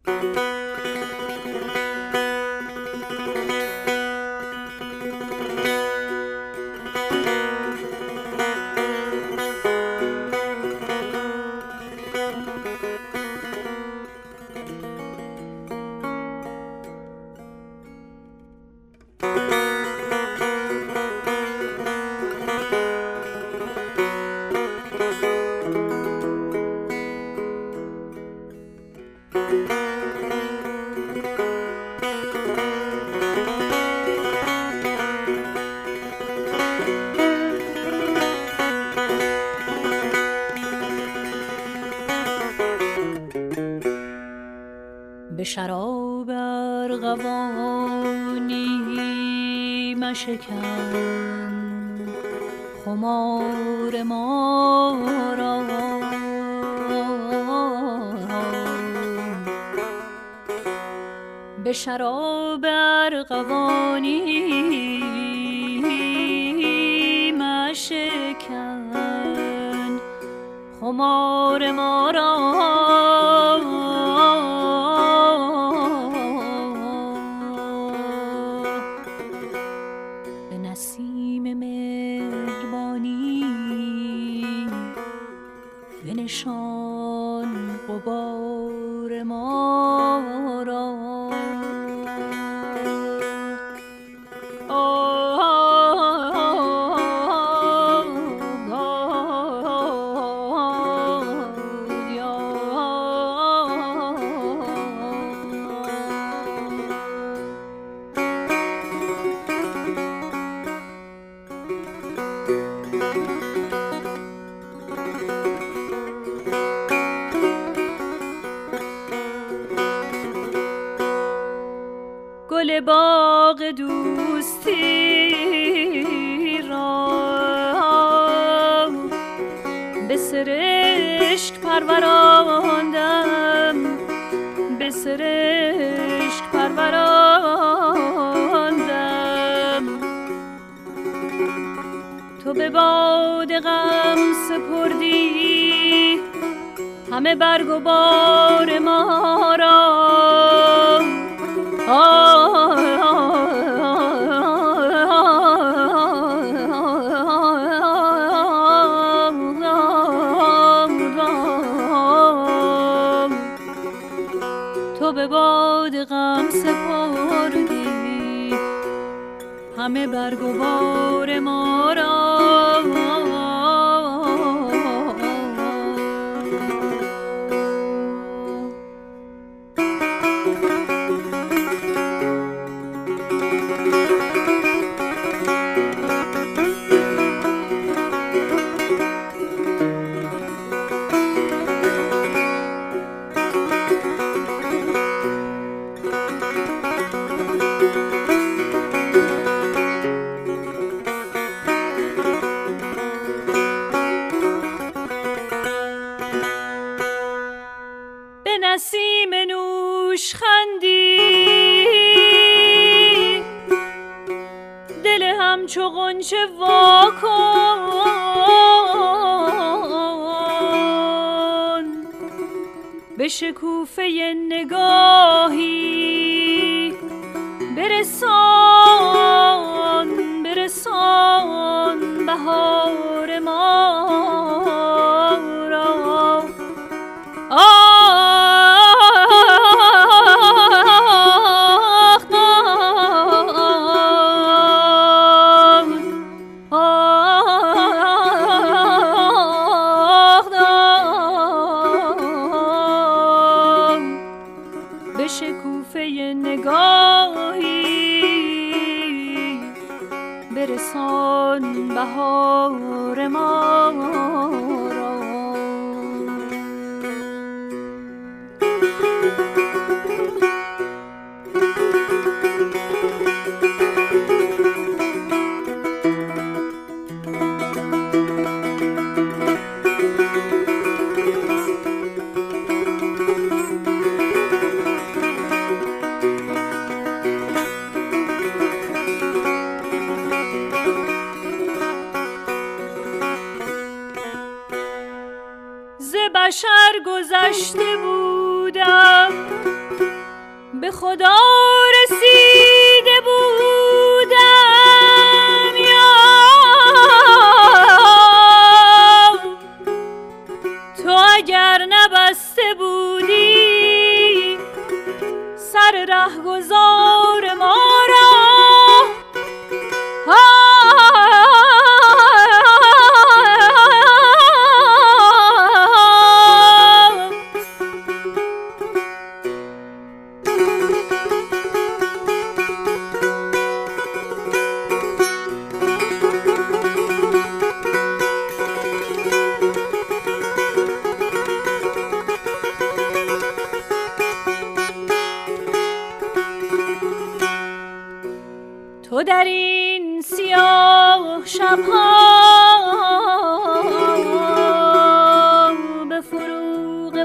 به شراب ارغوانی مشکن خمار ما را، به شراب ارغوانی مشکن خمار ما را. بنشان غبار ما را. گل باغ دوستی را به سرشک پروراندم، به سرشک پروراندم. تو به باد غم سپردی همه برگ و بار ما را. تو به باد غم سپردی همه برگ و بار ما را. نسیم نوشخندی دل همچو غنچه وا کن، به شکوفه نگاهی برسان برسان بهار ما را. به شکوفه نگاهی برسان بهار ما را. ز بشر گذشته بودم خدا رسیده بودم یا تو اگر نبسته بودی سر رهگذار ما را تو در این سیاه شبها به فروغ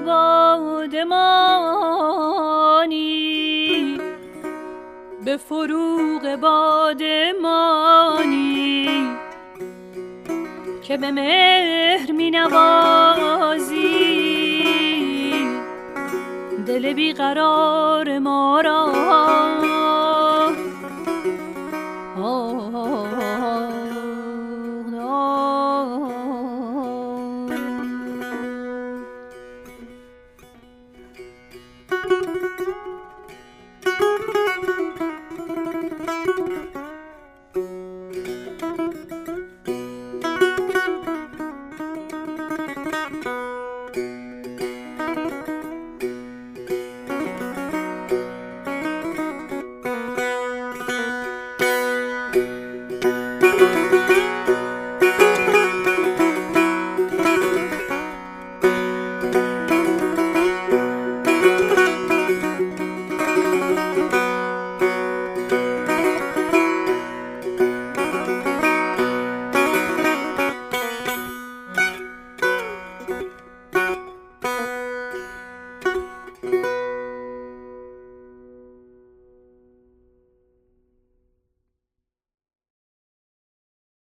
بادمانی به فروغ بادمانی که به مهر می نوازی دل بیقرار ما را